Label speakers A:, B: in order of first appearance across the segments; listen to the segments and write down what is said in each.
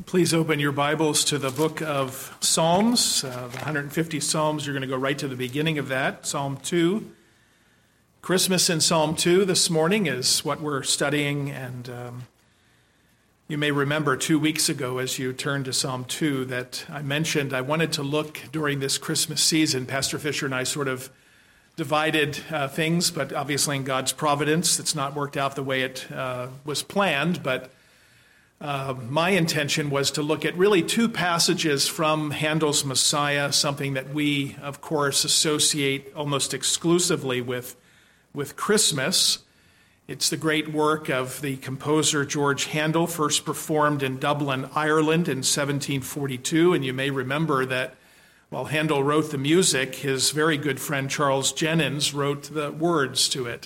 A: Please open your Bibles to the book of Psalms, the 150 Psalms. You're going to go right to the beginning of that, Psalm 2. Christmas in Psalm 2 this morning is what we're studying, and you may remember 2 weeks ago as you turned to Psalm 2 that I mentioned I wanted to look during this Christmas season. Pastor Fisher and I sort of divided things, but obviously in God's providence, it's not worked out the way it was planned, but my intention was to look at really two passages from Handel's Messiah, something that we, of course, associate almost exclusively with Christmas. It's the great work of the composer George Handel, first performed in Dublin, Ireland in 1742. And you may remember that while Handel wrote the music, his very good friend Charles Jennens wrote the words to it.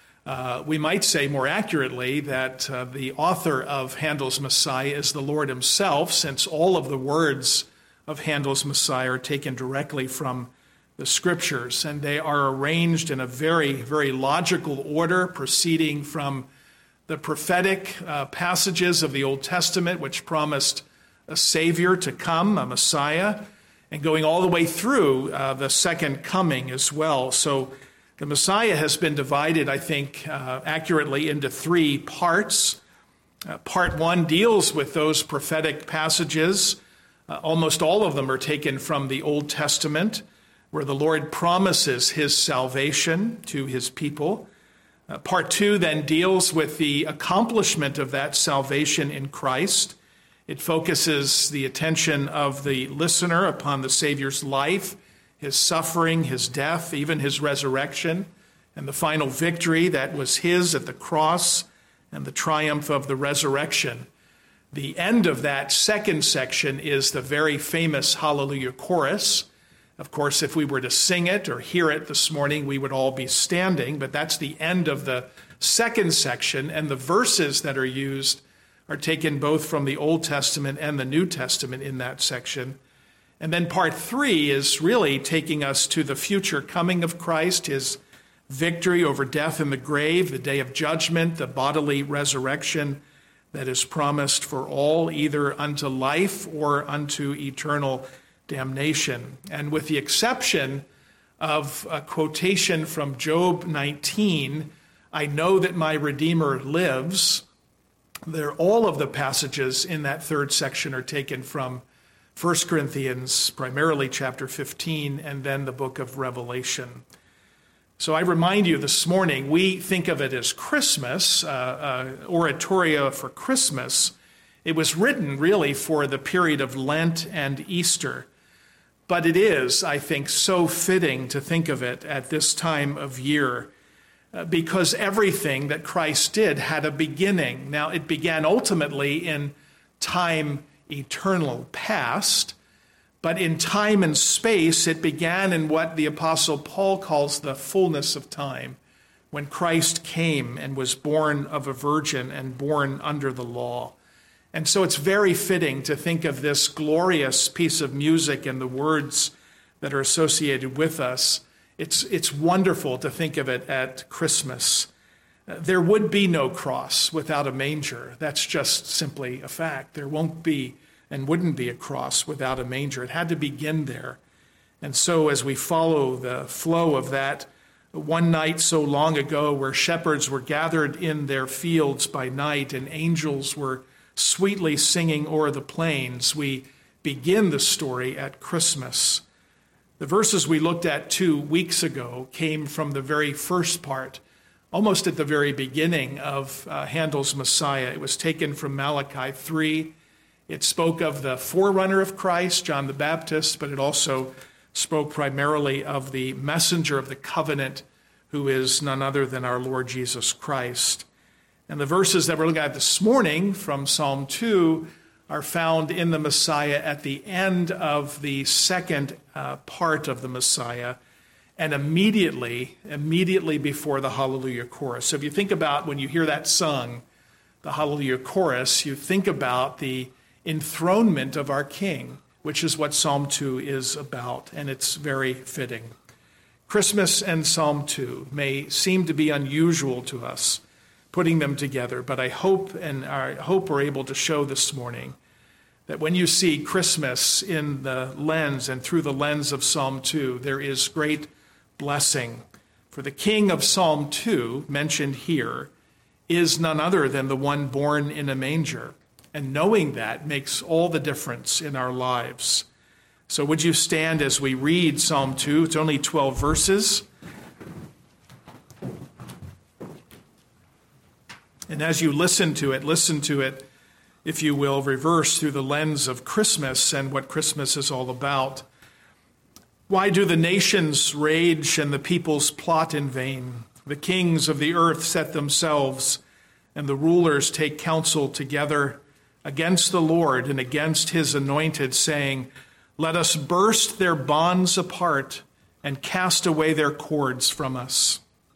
A: We might say more accurately that the author of Handel's Messiah is the Lord himself, since all of the words of Handel's Messiah are taken directly from the Scriptures, and they are arranged in a very, very logical order, proceeding from the prophetic passages of the Old Testament, which promised a Savior to come, a Messiah, and going all the way through the second coming as well. So the Messiah has been divided, I think, accurately into three parts. Part one deals with those prophetic passages. Almost all of them are taken from the Old Testament, where the Lord promises his salvation to his people. Part two then deals with the accomplishment of that salvation in Christ. It focuses the attention of the listener upon the Savior's life, his suffering, his death, even his resurrection, and the final victory that was his at the cross and the triumph of the resurrection. The end of that second section is the very famous Hallelujah chorus. Of course, if we were to sing it or hear it this morning, we would all be standing, but that's the end of the second section, and the verses that are used are taken both from the Old Testament and the New Testament in that section. And then part three is really taking us to the future coming of Christ, his victory over death and the grave, the day of judgment, the bodily resurrection that is promised for all, either unto life or unto eternal damnation. And with the exception of a quotation from Job 19, I know that my Redeemer lives, all of the passages in that third section are taken from 1 Corinthians, primarily chapter 15, and then the book of Revelation. So I remind you this morning, we think of it as Christmas, oratorio for Christmas. It was written really for the period of Lent and Easter. But it is, I think, so fitting to think of it at this time of year, because everything that Christ did had a beginning. Now, it began ultimately in time eternal past, but in time and space, it began in what the Apostle Paul calls the fullness of time, when Christ came and was born of a virgin and born under the law. And so it's very fitting to think of this glorious piece of music and the words that are associated with us. It's wonderful to think of it at Christmas. There would be no cross without a manger. That's just simply a fact. There won't be and wouldn't be a cross without a manger. It had to begin there. And so as we follow the flow of that, one night so long ago where shepherds were gathered in their fields by night and angels were sweetly singing o'er the plains, we begin the story at Christmas. The verses we looked at 2 weeks ago came from the very first part, almost at the very beginning of Handel's Messiah. It was taken from Malachi 3. It spoke of the forerunner of Christ, John the Baptist, but it also spoke primarily of the messenger of the covenant, who is none other than our Lord Jesus Christ. And the verses that we're looking at this morning from Psalm 2 are found in the Messiah at the end of the second part of the Messiah, and immediately before the Hallelujah chorus. So if you think about when you hear that sung, the Hallelujah chorus, you think about the enthronement of our King, which is what Psalm 2 is about, and it's very fitting. Christmas and Psalm 2 may seem to be unusual to us, putting them together, but I hope we're able to show this morning that when you see Christmas in the lens and through the lens of Psalm 2, there is great blessing. For the king of Psalm 2, mentioned here, is none other than the one born in a manger. And knowing that makes all the difference in our lives. So would you stand as we read Psalm 2? It's only 12 verses. And as you listen to it, if you will, reverse through the lens of Christmas and what Christmas is all about. Why do the nations rage and the peoples plot in vain? The kings of the earth set themselves, and the rulers take counsel together against the Lord and against his anointed, saying, "Let us burst their bonds apart and cast away their cords from us."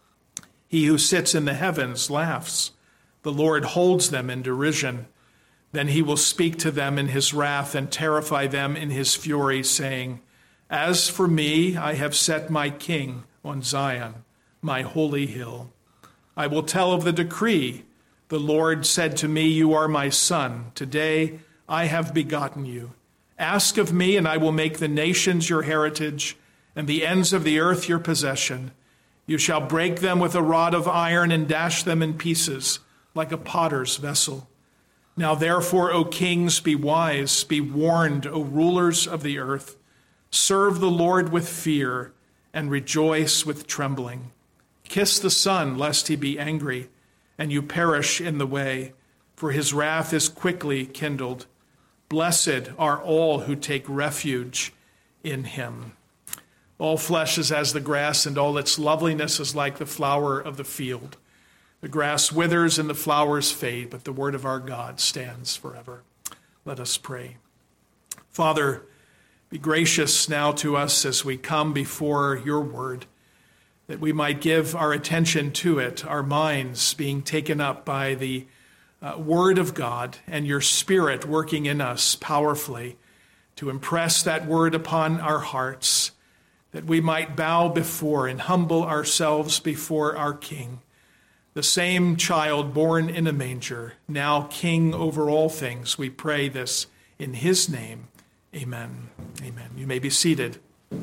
A: He who sits in the heavens laughs. The Lord holds them in derision. Then he will speak to them in his wrath and terrify them in his fury, saying, "As for me, I have set my king on Zion, my holy hill. I will tell of the decree. The Lord said to me, 'You are my son. Today I have begotten you. Ask of me, and I will make the nations your heritage and the ends of the earth your possession. You shall break them with a rod of iron and dash them in pieces like a potter's vessel. Now therefore, O kings, be wise, be warned, O rulers of the earth. Serve the Lord with fear and rejoice with trembling. Kiss the Son, lest he be angry, and you perish in the way, for his wrath is quickly kindled. Blessed are all who take refuge in him. All flesh is as the grass, and all its loveliness is like the flower of the field. The grass withers and the flowers fade, but the word of our God stands forever. Let us pray. Father, be gracious now to us as we come before your word, that we might give our attention to it, our minds being taken up by the word of God and your Spirit working in us powerfully to impress that word upon our hearts, that we might bow before and humble ourselves before our King, the same child born in a manger, now King over all things. We pray this in his name. Amen. Amen. You may be seated.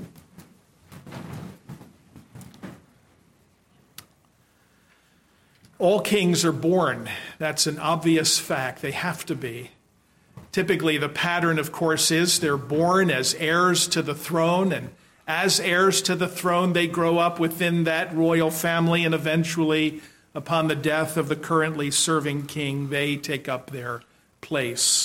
A: All kings are born. That's an obvious fact. They have to be. Typically, the pattern, of course, is they're born as heirs to the throne, and as heirs to the throne, they grow up within that royal family, and eventually, upon the death of the currently serving king, they take up their place.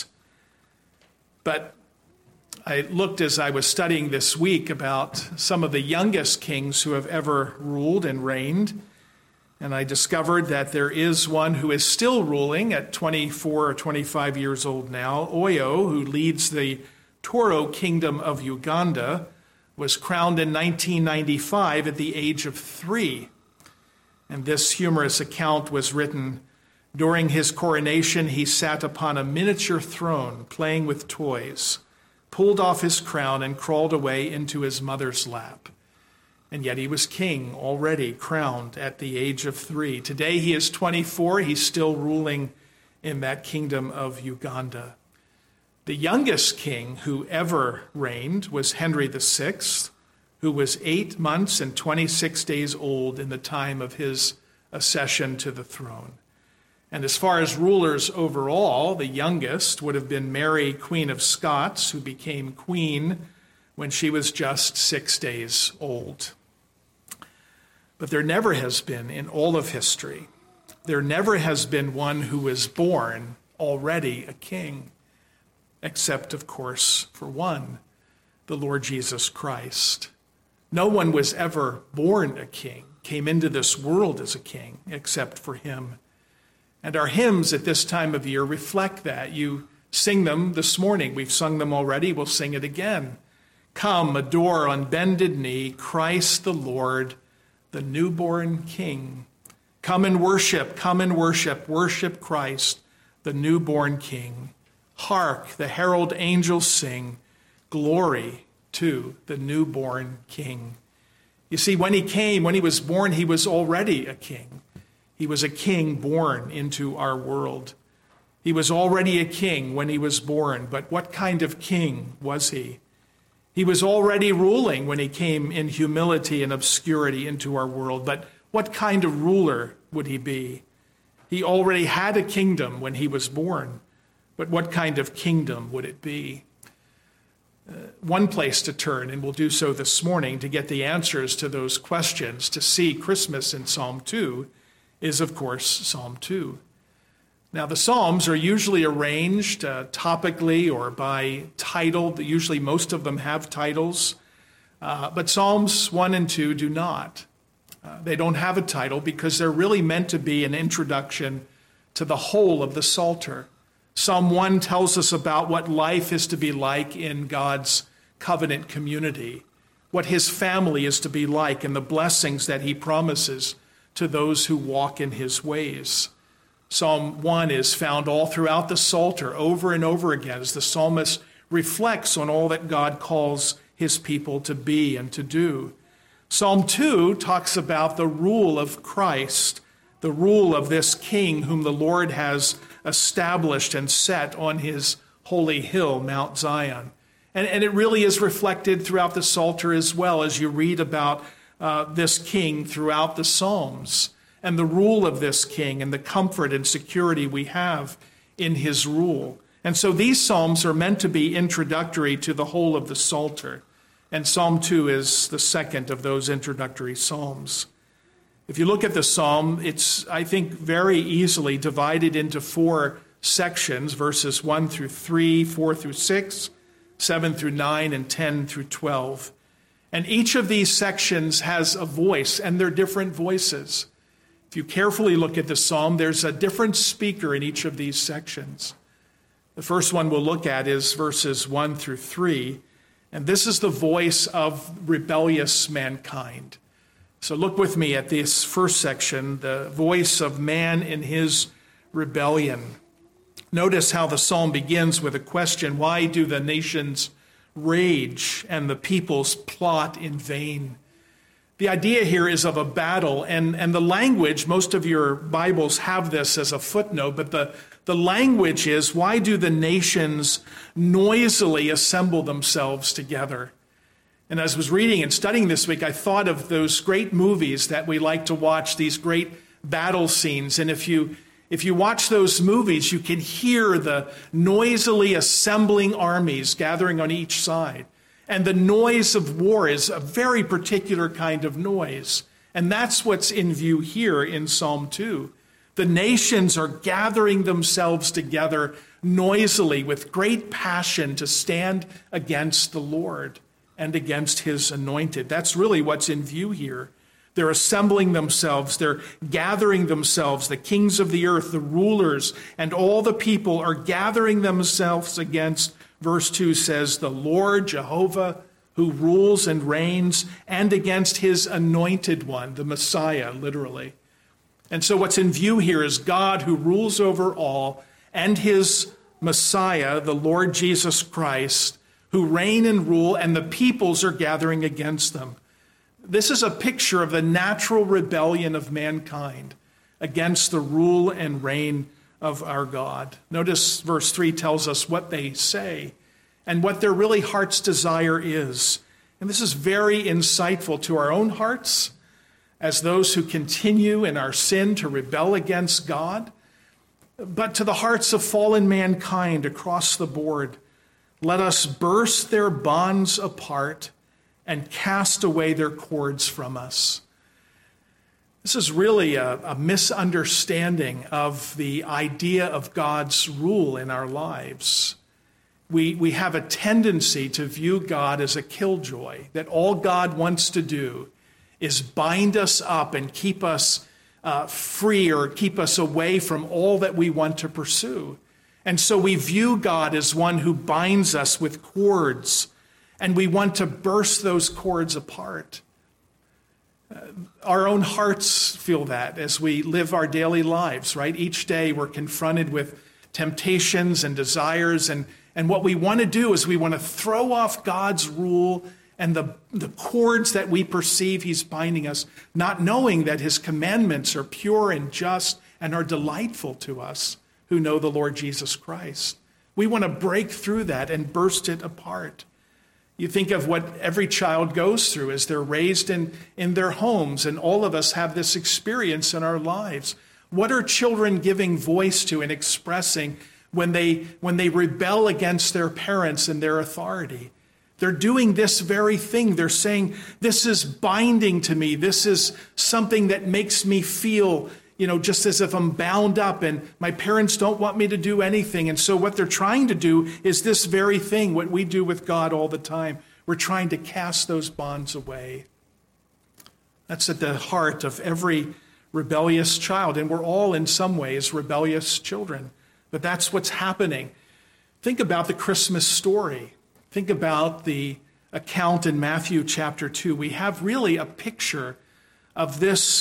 A: But I looked as I was studying this week about some of the youngest kings who have ever ruled and reigned. And I discovered that there is one who is still ruling at 24 or 25 years old now. Oyo, who leads the Toro Kingdom of Uganda, was crowned in 1995 at the age of 3. And this humorous account was written, "During his coronation, he sat upon a miniature throne playing with toys, pulled off his crown, and crawled away into his mother's lap. And yet he was king, already crowned at the age of 3. Today he is 24. He's still ruling in that kingdom of Uganda. The youngest king who ever reigned was Henry VI, who was 8 months and 26 days old in the time of his accession to the throne. And as far as rulers overall, the youngest would have been Mary, Queen of Scots, who became queen when she was just 6 days old. But there never has been, in all of history, there never has been one who was born already a king, except, of course, for one, the Lord Jesus Christ. No one was ever born a king, came into this world as a king, except for him. And our hymns at this time of year reflect that. You sing them this morning. We've sung them already. We'll sing it again. Come, adore on bended knee, Christ the Lord, the newborn King. Come and worship, worship Christ, the newborn King. Hark, the herald angels sing, glory to the newborn King. You see, when he was born, he was already a king. He was a king born into our world. He was already a king when he was born, but what kind of king was he? He was already ruling when he came in humility and obscurity into our world, but what kind of ruler would he be? He already had a kingdom when he was born, but what kind of kingdom would it be? One place to turn, and we'll do so this morning to get the answers to those questions, to see Christmas in Psalm 2, is, of course, Psalm 2. Now, the Psalms are usually arranged topically or by title. Usually most of them have titles, but Psalms 1 and 2 do not. They don't have a title because they're really meant to be an introduction to the whole of the Psalter. Psalm 1 tells us about what life is to be like in God's covenant community, what his family is to be like, and the blessings that he promises to those who walk in his ways. Psalm 1 is found all throughout the Psalter over and over again as the psalmist reflects on all that God calls his people to be and to do. Psalm 2 talks about the rule of Christ, the rule of this king whom the Lord has established and set on his holy hill, Mount Zion. And it really is reflected throughout the Psalter as well as you read about this king throughout the Psalms and the rule of this king and the comfort and security we have in his rule. And so these Psalms are meant to be introductory to the whole of the Psalter. And Psalm 2 is the second of those introductory Psalms. If you look at the Psalm, it's, I think, very easily divided into 4 sections, verses 1 through 3, 4 through 6, 7 through 9, and 10 through 12. And each of these sections has a voice, and they're different voices. If you carefully look at the Psalm, there's a different speaker in each of these sections. The first one we'll look at is verses 1 through 3, and this is the voice of rebellious mankind. So look with me at this first section, the voice of man in his rebellion. Notice how the psalm begins with a question: why do the nations rage and the peoples plot in vain? The idea here is of a battle, and the language, most of your Bibles have this as a footnote, but the language is, why do the nations noisily assemble themselves together? And as I was reading and studying this week, I thought of those great movies that we like to watch, these great battle scenes. And if you watch those movies, you can hear the noisily assembling armies gathering on each side. And the noise of war is a very particular kind of noise. And that's what's in view here in Psalm 2. The nations are gathering themselves together noisily with great passion to stand against the Lord and against his anointed. That's really what's in view here. They're assembling themselves, they're gathering themselves, the kings of the earth, the rulers, and all the people are gathering themselves against, verse 2 says, the Lord Jehovah, who rules and reigns, and against his anointed one, the Messiah, literally. And so what's in view here is God who rules over all, and his Messiah, the Lord Jesus Christ, who reign and rule, and the peoples are gathering against them. This is a picture of the natural rebellion of mankind against the rule and reign of our God. Notice verse 3 tells us what they say and what their really heart's desire is. And this is very insightful to our own hearts as those who continue in our sin to rebel against God, but to the hearts of fallen mankind across the board. Let us burst their bonds apart and cast away their cords from us. This is really a misunderstanding of the idea of God's rule in our lives. We have a tendency to view God as a killjoy, that all God wants to do is bind us up and keep us free or keep us away from all that we want to pursue. And so we view God as one who binds us with cords, and we want to burst those cords apart. Our own hearts feel that as we live our daily lives, right? Each day we're confronted with temptations and desires, and what we want to do is we want to throw off God's rule and the cords that we perceive he's binding us, not knowing that his commandments are pure and just and are delightful to us. who know the Lord Jesus Christ. We want to break through that and burst it apart. You think of what every child goes through as they're raised in their homes, and all of us have this experience in our lives. What are children giving voice to and expressing when they rebel against their parents and their authority? They're doing this very thing. They're saying, this is binding to me. This is something that makes me feel, just as if I'm bound up and my parents don't want me to do anything. And so what they're trying to do is this very thing, what we do with God all the time. We're trying to cast those bonds away. That's at the heart of every rebellious child. And we're all in some ways rebellious children. But that's what's happening. Think about the Christmas story. Think about the account in Matthew chapter 2. We have really a picture of this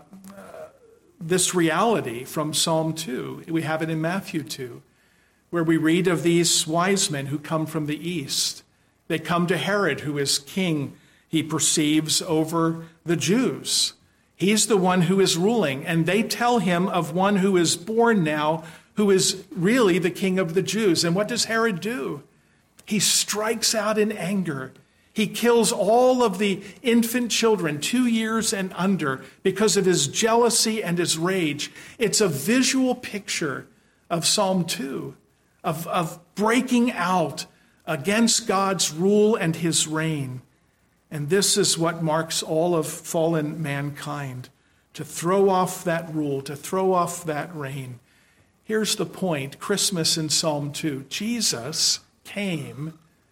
A: reality from Psalm 2. We have it in Matthew 2, where we read of these wise men who come from the east. They come to Herod, who is king, he perceives, over the Jews. He's the one who is ruling, and they tell him of one who is born now, who is really the king of the Jews. And what does Herod do? He strikes out in anger. He kills all of the infant children 2 years and under because of his jealousy and his rage. It's a visual picture of Psalm 2, of breaking out against God's rule and his reign. And this is what marks all of fallen mankind, to throw off that rule, to throw off that reign. Here's the point, Christmas in Psalm 2. Jesus came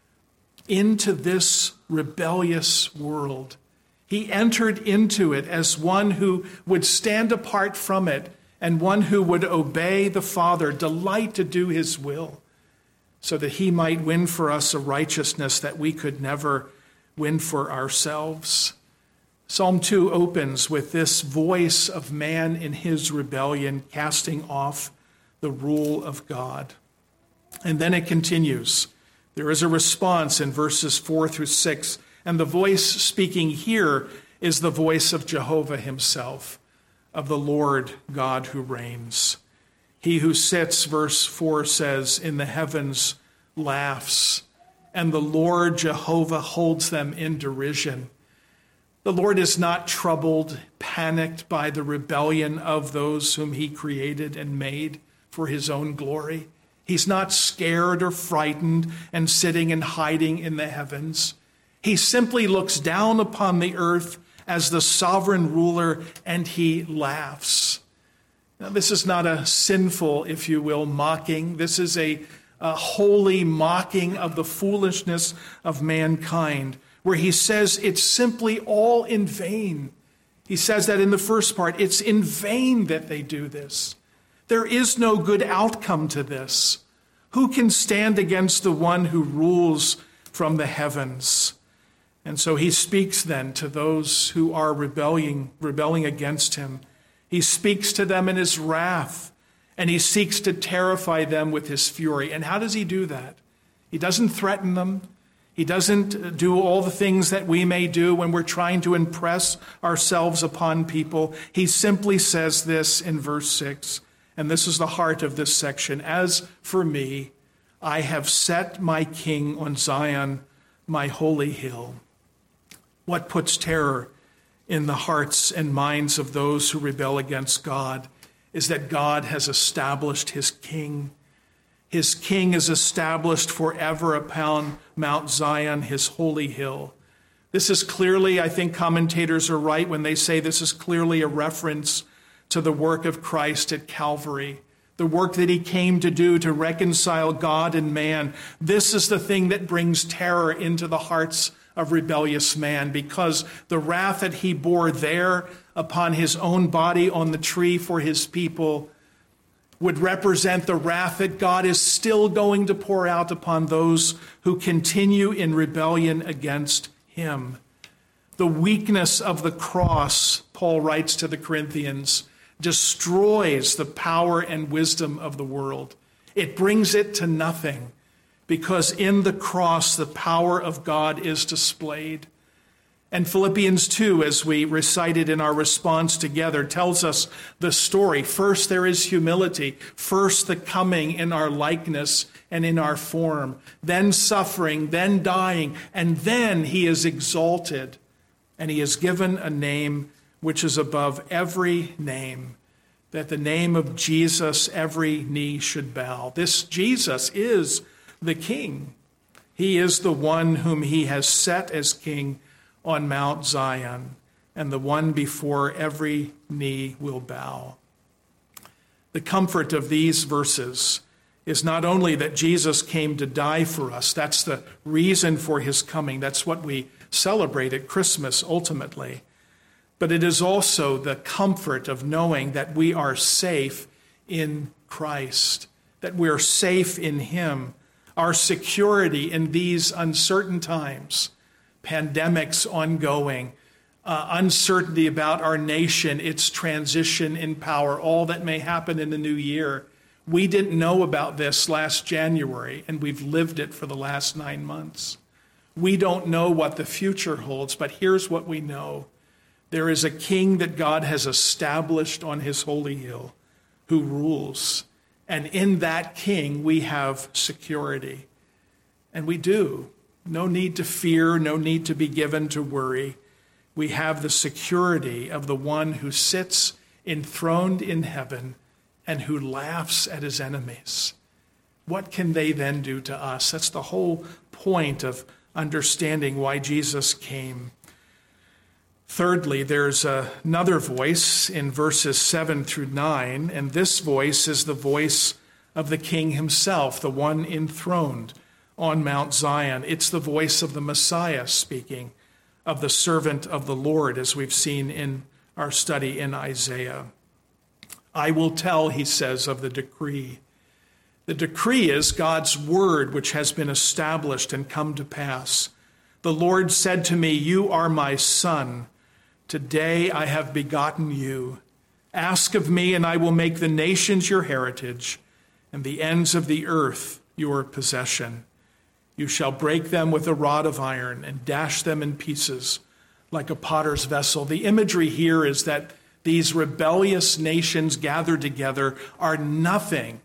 A: into this rebellious world. He entered into it as one who would stand apart from it and one who would obey the Father, delight to do his will, so that he might win for us a righteousness that we could never win for ourselves. Psalm 2 opens with this voice of man in his rebellion, casting off the rule of God. And then it continues. There is a response in verses 4 through 6, and the voice speaking here is the voice of Jehovah himself, of the Lord God who reigns. He who sits, verse 4 says, in the heavens laughs, and the Lord Jehovah holds them in derision. The Lord is not troubled, panicked by the rebellion of those whom he created and made for his own glory. He's not scared or frightened and sitting and hiding in the heavens. He simply looks down upon the earth as the sovereign ruler, and he laughs. Now, this is not a sinful, if you will, mocking. This is a holy mocking of the foolishness of mankind, where he says it's simply all in vain. He says that in the first part, it's in vain that they do this. There is no good outcome to this. Who can stand against the one who rules from the heavens? And so he speaks then to those who are rebelling against him. He speaks to them in his wrath, and he seeks to terrify them with his fury. And how does he do that? He doesn't threaten them. He doesn't do all the things that we may do when we're trying to impress ourselves upon people. He simply says this in verse 6, and this is the heart of this section. As for me, I have set my king on Zion, my holy hill. What puts terror in the hearts and minds of those who rebel against God is that God has established his king. His king is established forever upon Mount Zion, his holy hill. This is clearly, I think commentators are right when they say this is clearly a reference to the work of Christ at Calvary, the work that he came to do to reconcile God and man. This is the thing that brings terror into the hearts of rebellious man, because the wrath that he bore there upon his own body on the tree for his people would represent the wrath that God is still going to pour out upon those who continue in rebellion against him. The weakness of the cross, Paul writes to the Corinthians, destroys the power and wisdom of the world. It brings it to nothing, because in the cross the power of God is displayed. And Philippians 2, as we recited in our response together, tells us the story. First, there is humility. First, the coming in our likeness and in our form. Then suffering, then dying, and then he is exalted. And he is given a name which is above every name, that the name of Jesus every knee should bow. This Jesus is the King. He is the one whom he has set as king on Mount Zion, and the one before every knee will bow. The comfort of these verses is not only that Jesus came to die for us, that's the reason for his coming, that's what we celebrate at Christmas ultimately, but it is also the comfort of knowing that we are safe in Christ, that we are safe in him, our security in these uncertain times, pandemics ongoing, uncertainty about our nation, its transition in power, all that may happen in the new year. We didn't know about this last January, and we've lived it for the last 9 months. We don't know what the future holds, but here's what we know. There is a king that God has established on his holy hill who rules. And in that king, we have security. And we do. No need to fear, no need to be given to worry. We have the security of the one who sits enthroned in heaven and who laughs at his enemies. What can they then do to us? That's the whole point of understanding why Jesus came. Thirdly, there's another voice in verses 7 through 9, and this voice is the voice of the King himself, the one enthroned on Mount Zion. It's the voice of the Messiah speaking, of the servant of the Lord, as we've seen in our study in Isaiah. I will tell, he says, of the decree. The decree is God's word, which has been established and come to pass. The Lord said to me, "You are my son. Today I have begotten you. Ask of me, and I will make the nations your heritage, and the ends of the earth your possession. You shall break them with a rod of iron and dash them in pieces like a potter's vessel." The imagery here is that these rebellious nations gathered together are nothing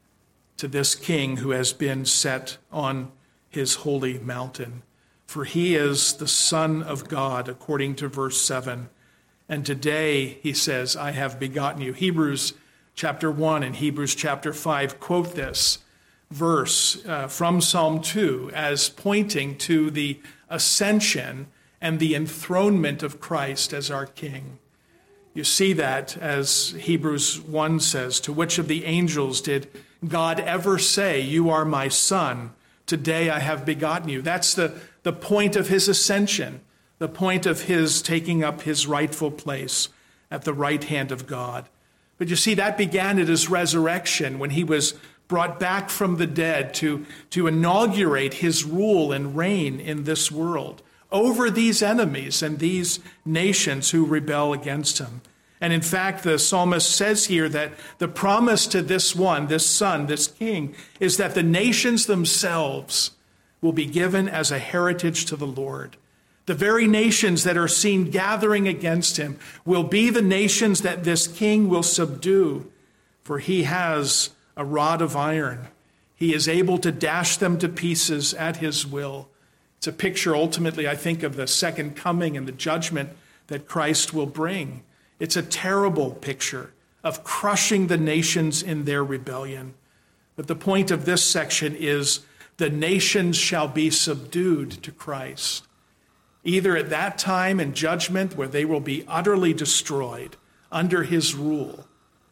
A: to this king who has been set on his holy mountain. For he is the Son of God, according to verse 7. And today, he says, I have begotten you. Hebrews chapter 1 and Hebrews chapter 5 quote this verse from Psalm 2 as pointing to the ascension and the enthronement of Christ as our King. You see that as Hebrews 1 says, to which of the angels did God ever say, "You are my son, today I have begotten you"? That's the point of his ascension, the point of his taking up his rightful place at the right hand of God. But you see, that began at his resurrection when he was brought back from the dead to inaugurate his rule and reign in this world over these enemies and these nations who rebel against him. And in fact, the psalmist says here that the promise to this one, this son, this king, is that the nations themselves will be given as a heritage to the Lord. The very nations that are seen gathering against him will be the nations that this king will subdue, for he has a rod of iron. He is able to dash them to pieces at his will. It's a picture ultimately, I think, of the second coming and the judgment that Christ will bring. It's a terrible picture of crushing the nations in their rebellion. But the point of this section is the nations shall be subdued to Christ, either at that time in judgment where they will be utterly destroyed under his rule,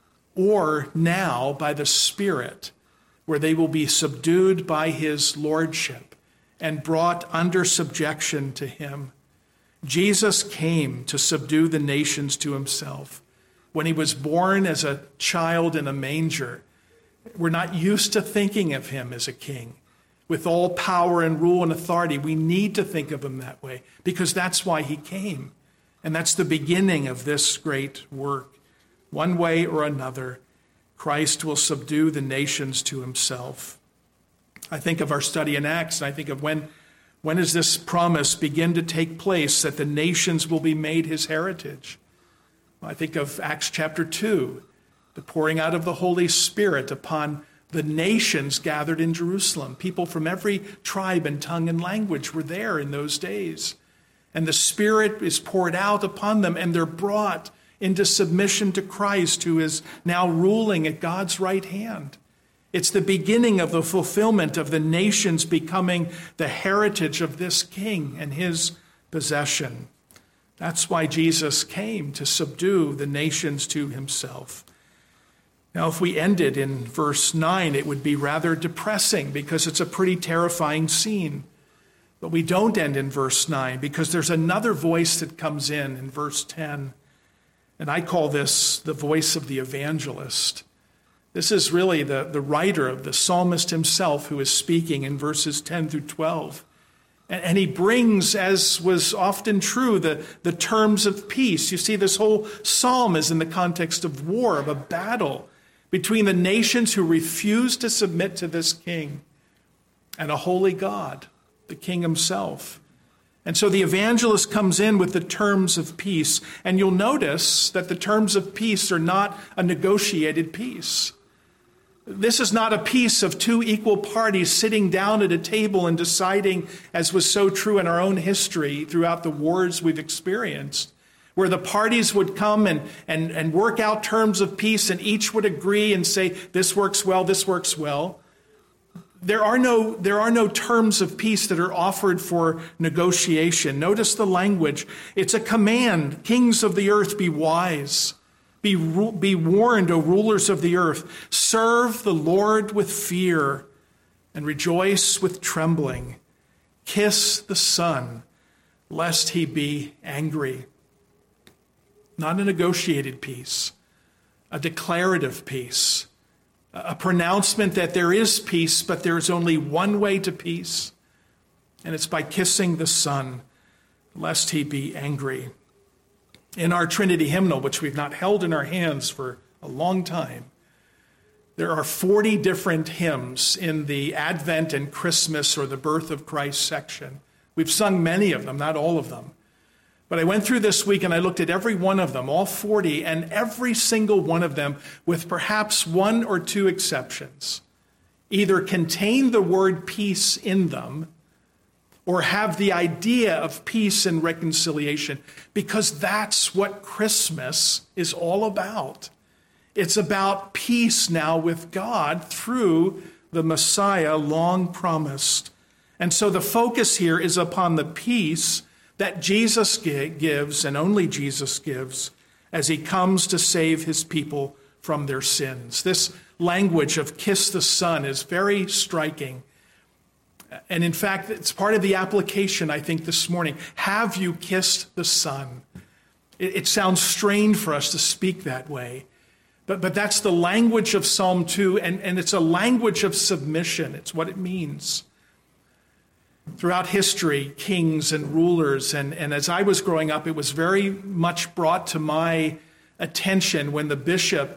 A: or now by the Spirit where they will be subdued by his lordship and brought under subjection to him. Jesus came to subdue the nations to himself. When he was born as a child in a manger, we're not used to thinking of him as a king with all power and rule and authority. We need to think of him that way because that's why he came. And that's the beginning of this great work. One way or another, Christ will subdue the nations to himself. I think of our study in Acts, and I think of when When does this promise begin to take place that the nations will be made his heritage? I think of Acts chapter 2, the pouring out of the Holy Spirit upon the nations gathered in Jerusalem. People from every tribe and tongue and language were there in those days. And the Spirit is poured out upon them, and they're brought into submission to Christ, who is now ruling at God's right hand. It's the beginning of the fulfillment of the nations becoming the heritage of this king and his possession. That's why Jesus came, to subdue the nations to himself. Now, if we ended in verse 9, it would be rather depressing because it's a pretty terrifying scene. But we don't end in verse 9 because there's another voice that comes in verse 10. And I call this the voice of the evangelist. This is really the writer of the psalmist himself who is speaking in verses 10 through 12. And he brings, as was often true, the terms of peace. You see, this whole psalm is in the context of war, of a battle between the nations who refuse to submit to this king and a holy God, the king himself. And so the evangelist comes in with the terms of peace. And you'll notice that the terms of peace are not a negotiated peace. This is not a peace of two equal parties sitting down at a table and deciding, as was so true in our own history throughout the wars we've experienced, where the parties would come and work out terms of peace and each would agree and say, this works well, this works well. There are no terms of peace that are offered for negotiation. Notice the language. It's a command. Kings of the earth, be wise. Be warned, O rulers of the earth. Serve the Lord with fear and rejoice with trembling. Kiss the Son, lest he be angry. Not a negotiated peace, a declarative peace, a pronouncement that there is peace, but there is only one way to peace, and it's by kissing the Son, lest he be angry. In our Trinity hymnal, which we've not held in our hands for a long time, there are 40 different hymns in the Advent and Christmas or the birth of Christ section. We've sung many of them, not all of them. But I went through this week and I looked at every one of them, all 40, and every single one of them, with perhaps one or two exceptions, either contain the word peace in them or have the idea of peace and reconciliation, because that's what Christmas is all about. It's about peace now with God through the Messiah long promised. And so the focus here is upon the peace that Jesus gives, and only Jesus gives, as he comes to save his people from their sins. This language of kiss the Son is very striking. And in fact, it's part of the application, I think, this morning. Have you kissed the Son? It sounds strange for us to speak that way. But that's the language of Psalm 2, and it's a language of submission. It's what it means. Throughout history, kings and rulers, and as I was growing up, it was very much brought to my attention when the bishop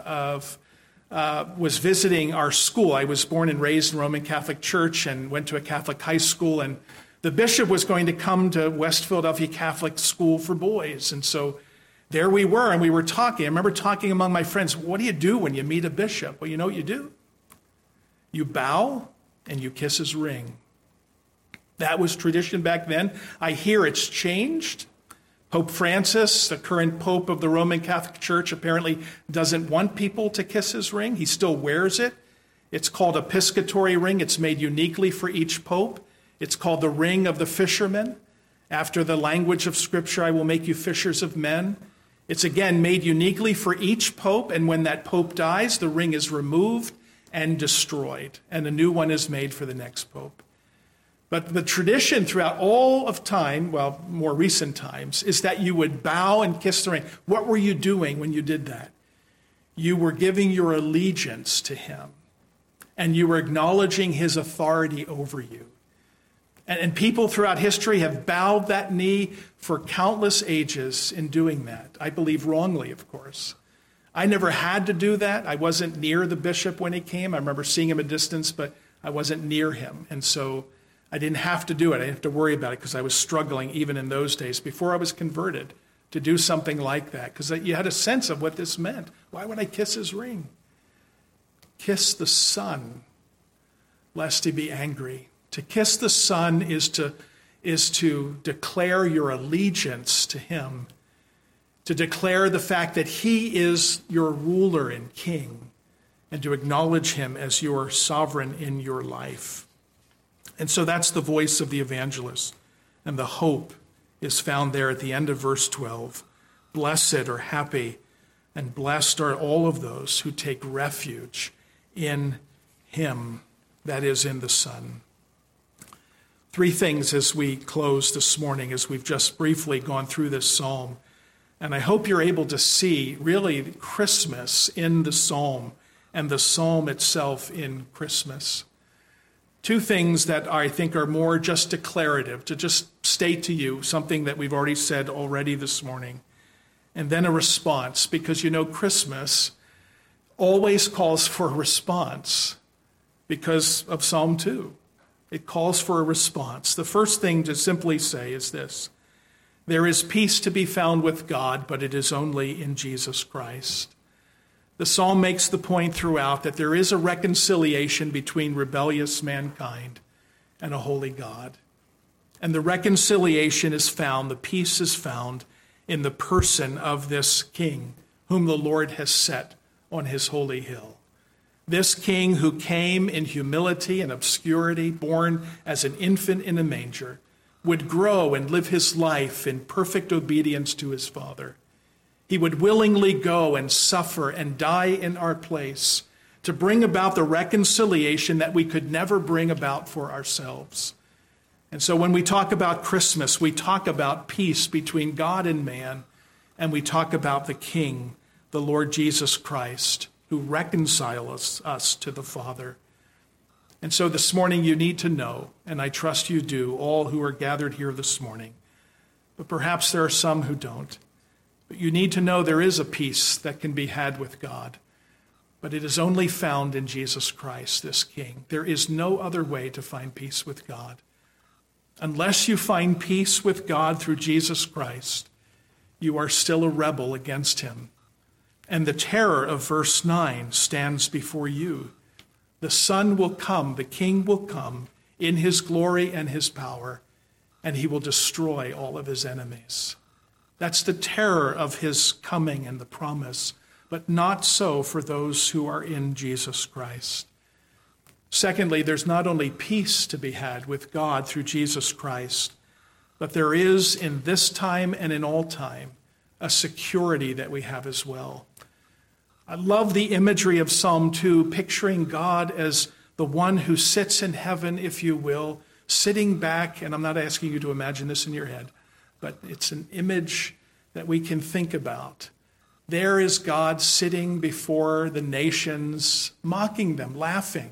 A: was visiting our school. I was born and raised in Roman Catholic Church and went to a Catholic high school, and the bishop was going to come to West Philadelphia Catholic School for Boys. And so there we were, and we were talking. I remember talking among my friends, what do you do when you meet a bishop? Well, you know what you do? You bow and you kiss his ring. That was tradition back then. I hear it's changed. Pope Francis, the current Pope of the Roman Catholic Church, apparently doesn't want people to kiss his ring. He still wears it. It's called a piscatory ring. It's made uniquely for each pope. It's called the ring of the fisherman. After the language of Scripture, I will make you fishers of men. It's again made uniquely for each pope, and when that pope dies, the ring is removed and destroyed, and a new one is made for the next pope. But the tradition throughout all of time, well, more recent times, is that you would bow and kiss the ring. What were you doing when you did that? You were giving your allegiance to him, and you were acknowledging his authority over you. And people throughout history have bowed that knee for countless ages in doing that. I believe wrongly, of course. I never had to do that. I wasn't near the bishop when he came. I remember seeing him at a distance, but I wasn't near him. And so I didn't have to do it. I didn't have to worry about it because I was struggling even in those days before I was converted to do something like that, because you had a sense of what this meant. Why would I kiss his ring? Kiss the Son, lest he be angry. To kiss the Son is to declare your allegiance to him, to declare the fact that he is your ruler and king, and to acknowledge him as your sovereign in your life. And so that's the voice of the evangelist, and the hope is found there at the end of verse 12. Blessed or happy and blessed are all of those who take refuge in him, that is, in the Son. Three things as we close this morning, as we've just briefly gone through this psalm. And I hope you're able to see really Christmas in the psalm and the psalm itself in Christmas. Two things that I think are more just declarative, to just state to you something that we've already said already this morning. And then a response, because Christmas always calls for a response because of Psalm 2. It calls for a response. The first thing to simply say is this: there is peace to be found with God, but it is only in Jesus Christ. The psalm makes the point throughout that there is a reconciliation between rebellious mankind and a holy God. And the reconciliation is found, the peace is found in the person of this King, whom the Lord has set on his holy hill. This King who came in humility and obscurity, born as an infant in a manger, would grow and live his life in perfect obedience to his Father. He would willingly go and suffer and die in our place to bring about the reconciliation that we could never bring about for ourselves. And so when we talk about Christmas, we talk about peace between God and man, and we talk about the King, the Lord Jesus Christ, who reconciles us to the Father. And so this morning you need to know, and I trust you do, all who are gathered here this morning, but perhaps there are some who don't. But you need to know there is a peace that can be had with God, but it is only found in Jesus Christ, this King. There is no other way to find peace with God. Unless you find peace with God through Jesus Christ, you are still a rebel against him. And the terror of verse 9 stands before you. The Son will come, the King will come in his glory and his power, and he will destroy all of his enemies. That's the terror of his coming and the promise, but not so for those who are in Jesus Christ. Secondly, there's not only peace to be had with God through Jesus Christ, but there is in this time and in all time a security that we have as well. I love the imagery of Psalm 2, picturing God as the one who sits in heaven, if you will, sitting back, and I'm not asking you to imagine this in your head, but it's an image that we can think about. There is God sitting before the nations, mocking them, laughing,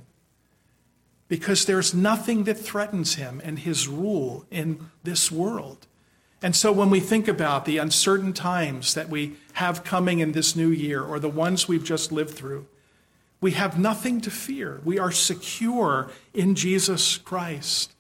A: because there's nothing that threatens him and his rule in this world. And so when we think about the uncertain times that we have coming in this new year, or the ones we've just lived through, we have nothing to fear. We are secure in Jesus Christ.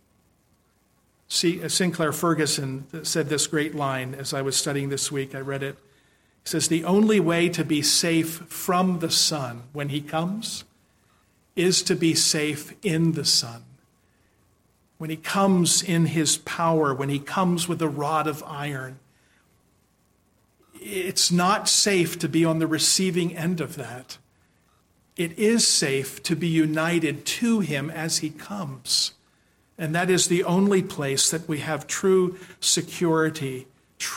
A: See, Sinclair Ferguson said this great line as I was studying this week. I read it. He says, the only way to be safe from the Son when he comes is to be safe in the Son. When he comes in his power, when he comes with a rod of iron, it's not safe to be on the receiving end of that. It is safe to be united to him as he comes. And that is the only place that we have true security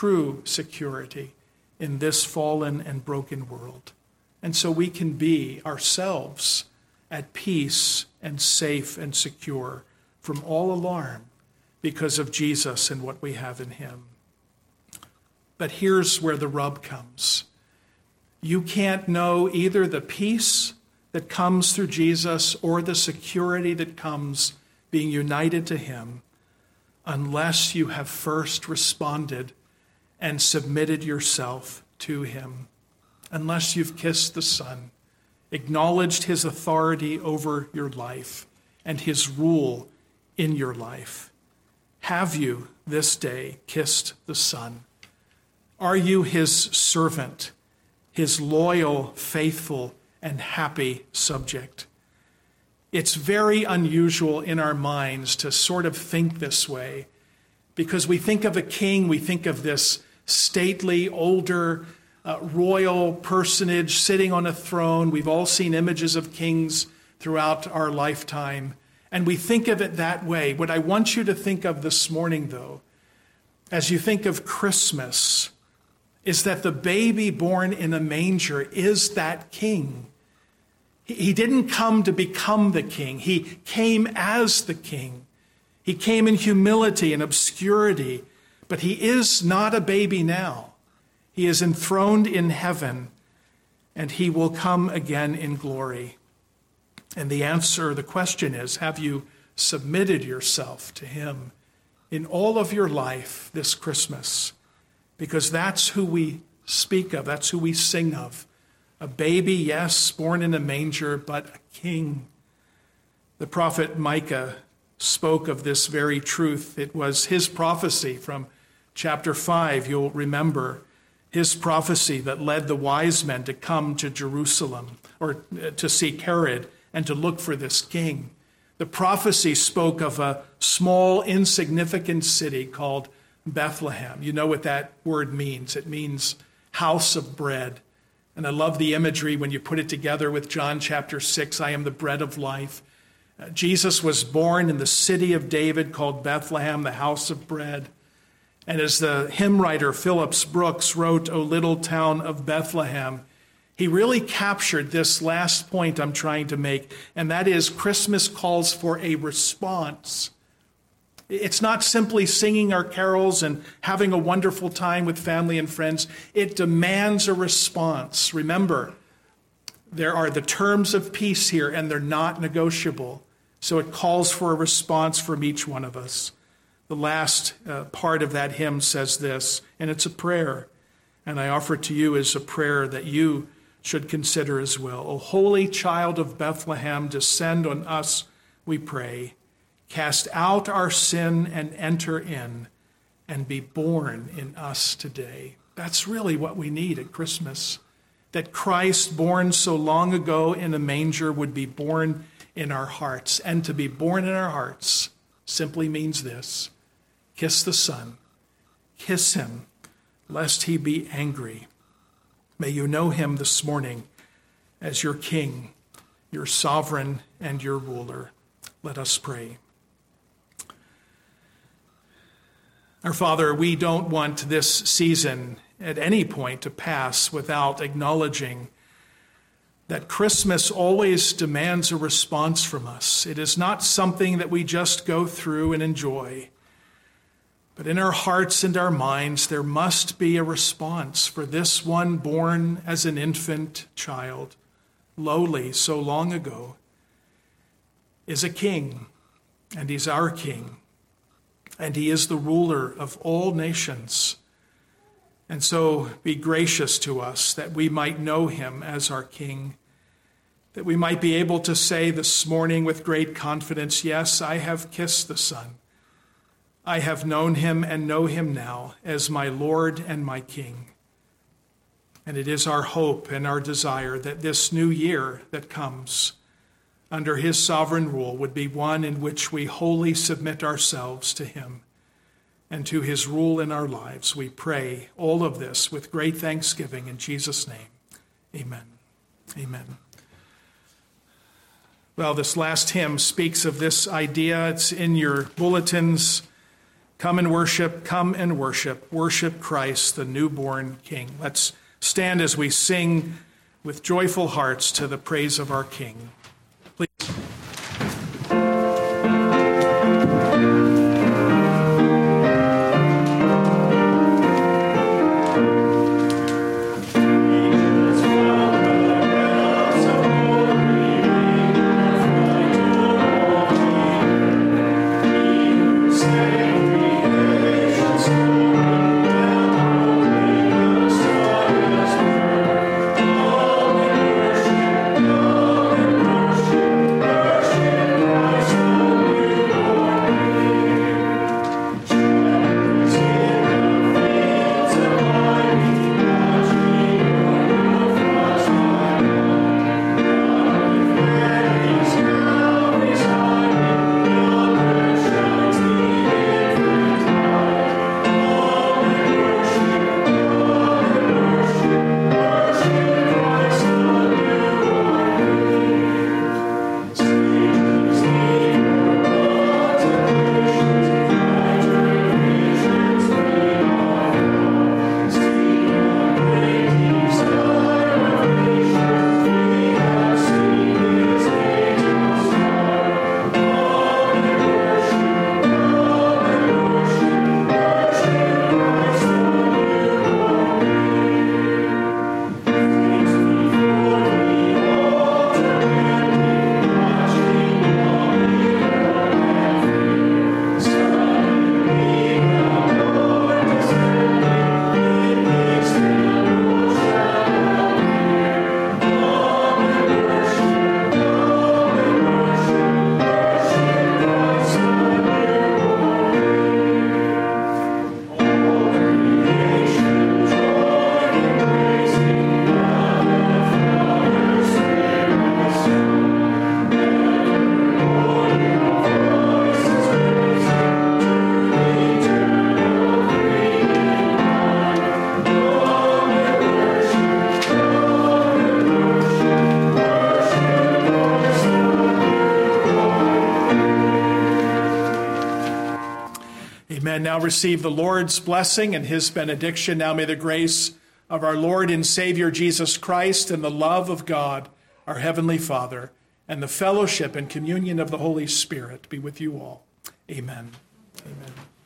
A: in this fallen and broken world. And so we can be ourselves at peace and safe and secure from all alarm because of Jesus and what we have in him. But here's where the rub comes. You can't know either the peace that comes through Jesus or the security that comes being united to him unless you have first responded and submitted yourself to him, unless you've kissed the Son, acknowledged his authority over your life and his rule in your life? Have you this day kissed the Son? Are you his servant, his loyal, faithful, and happy subject? It's very unusual in our minds to sort of think this way, because we think of a king, we think of this stately, older, royal personage sitting on a throne. We've all seen images of kings throughout our lifetime, and we think of it that way. What I want you to think of this morning, though, as you think of Christmas, is that the baby born in a manger is that king. He didn't come to become the king. He came as the king. He came in humility and obscurity, but he is not a baby now. He is enthroned in heaven, and he will come again in glory. And the question is, have you submitted yourself to him in all of your life this Christmas? Because that's who we speak of, that's who we sing of. A baby, yes, born in a manger, but a king. The prophet Micah spoke of this very truth. It was his prophecy from chapter 5, you'll remember, his prophecy that led the wise men to come to Jerusalem, or to seek Herod and to look for this king. The prophecy spoke of a small, insignificant city called Bethlehem. You know what that word means. It means house of bread. And I love the imagery when you put it together with John chapter 6, I am the bread of life. Jesus was born in the city of David called Bethlehem, the house of bread. And as the hymn writer Phillips Brooks wrote, O little town of Bethlehem, he really captured this last point I'm trying to make, and that is Christmas calls for a response. It's not simply singing our carols and having a wonderful time with family and friends. It demands a response. Remember, there are the terms of peace here, and they're not negotiable. So it calls for a response from each one of us. The last part of that hymn says this, and it's a prayer. And I offer it to you as a prayer that you should consider as well. O holy child of Bethlehem, descend on us, we pray. Cast out our sin and enter in, and be born in us today. That's really what we need at Christmas. That Christ, born so long ago in a manger, would be born in our hearts. And to be born in our hearts simply means this: kiss the Son, kiss him, lest he be angry. May you know him this morning as your King, your sovereign, and your ruler. Let us pray. Our Father, we don't want this season at any point to pass without acknowledging that Christmas always demands a response from us. It is not something that we just go through and enjoy, but in our hearts and our minds, there must be a response for this one born as an infant child, lowly so long ago, is a king, and he's our king. And he is the ruler of all nations. And so be gracious to us that we might know him as our King, that we might be able to say this morning with great confidence, yes, I have kissed the Son. I have known him and know him now as my Lord and my King. And it is our hope and our desire that this new year that comes under his sovereign rule would be one in which we wholly submit ourselves to him and to his rule in our lives. We pray all of this with great thanksgiving in Jesus' name. Amen. Amen. Well, this last hymn speaks of this idea. It's in your bulletins. Come and worship, worship Christ, the newborn King. Let's stand as we sing with joyful hearts to the praise of our King. Please.
B: Amen.
A: And now receive the Lord's blessing and his benediction. Now may the grace of our Lord and Savior Jesus Christ and the love of God, our Heavenly Father, and the fellowship and communion of the Holy Spirit be with you all. Amen. Amen.